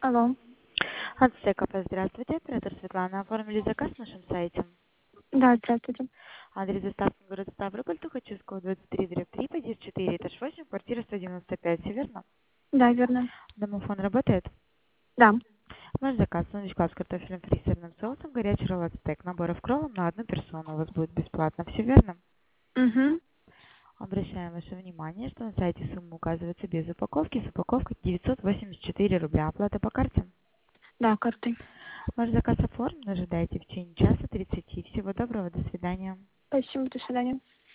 Алло. Антсеков, здравствуйте. Оператор Светлана. Оформили заказ на нашем сайте. Да, здравствуйте. Адрес доставки город Ставрополь, Тухачевского, 23/3, подъезд 4, этаж 8, квартира 195. Все верно? Да, верно. Домофон работает? Да. Ваш заказ сундучка с картофелем фри с сырным соусом, горячий ролл стейк, наборов кроллом на одну персону у вас будет бесплатно. Все верно? Угу. Обращаем ваше внимание, что на сайте сумма указывается без упаковки, с упаковкой 984 рубля. Оплата по карте. Да, картой. Ваш заказ оформлен, ожидайте в течение часа 30. Всего доброго, до свидания. Спасибо, до свидания.